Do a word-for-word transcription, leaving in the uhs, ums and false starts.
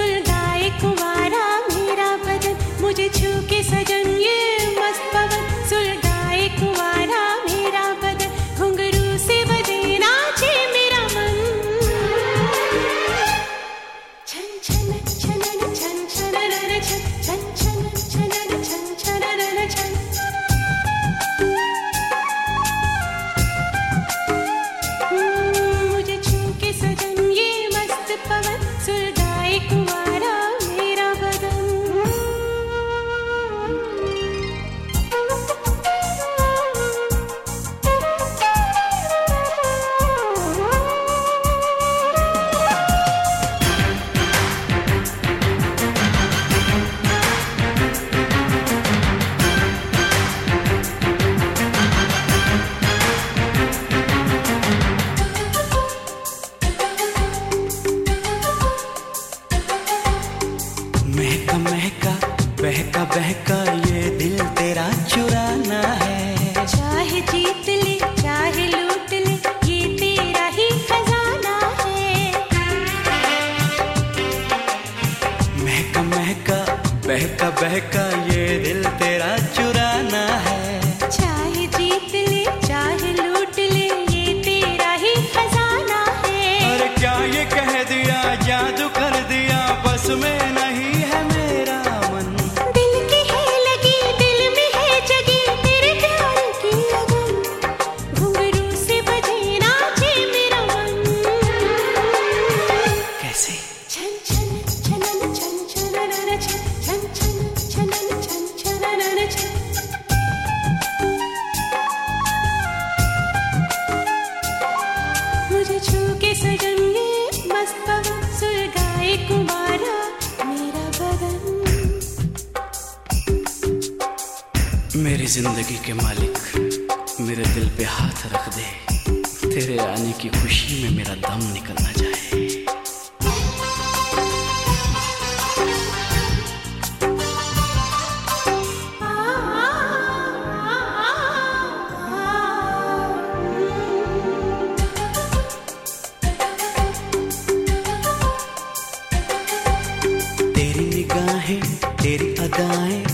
सुलगाए कुंवारा मेरा बदन, मुझे छू के सजन ये मस्त पवन, सुलगाए कुंवारा मेरा बदन, घुंघरू से बजे नाचे मेरा मन। छन छन छनन छन छनन छन छन छन छनन छन छनन छन। मुझे छू के सजन ये मस्त पवन, सुलगाए कुंवारा मेरा बदन। महका महका बहका बहका ये दिल तेरा चुराना है, चाहे जीत ले चाहे लूट ले ये तेरा ही खजाना है। महका महका बहका बहका ये दिल तेरा चुराना है, चाहे जीत ले चाहे लूट ले ये तेरा ही खजाना है। और क्या ये कह दिया जादू कर दिया, बस में नहीं है मेरा मन। दिल की है लगी दिल में है जगी तेरे प्यार की लगन, घुंघरू से बजे नाचे मेरा मन। कैसे? छन छन छनन छन छनन छन छन छन छनन छन छनन छन। मुझे छू के सजन ये मस्त पवन, सुलगाए कुंवारा मेरा बदन। मेरी जिंदगी के मालिक मेरे दिल पे हाथ रख दे, तेरे आने की खुशी में मेरा दम निकल ना जाए। तेरी निगाहें तेरी अदाएं